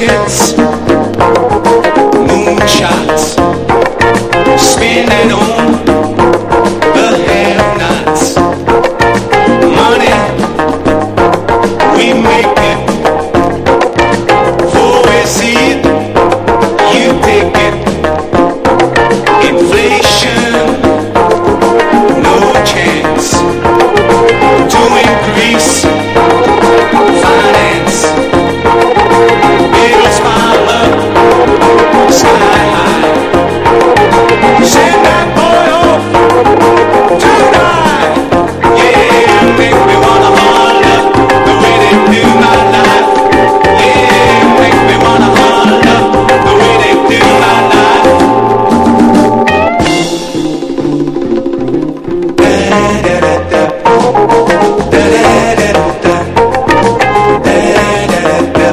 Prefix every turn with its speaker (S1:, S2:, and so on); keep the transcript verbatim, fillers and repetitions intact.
S1: tickets, moonshots, spending on the have-nots. Money, we make it, before we see it, you take it. Inflation, no chance to increase finance. Bills pile up sky high. Send that boy off tonight. Yeah, make me wanna holler the way they do my life. Yeah, make me wanna holler the way they do my life. Da da da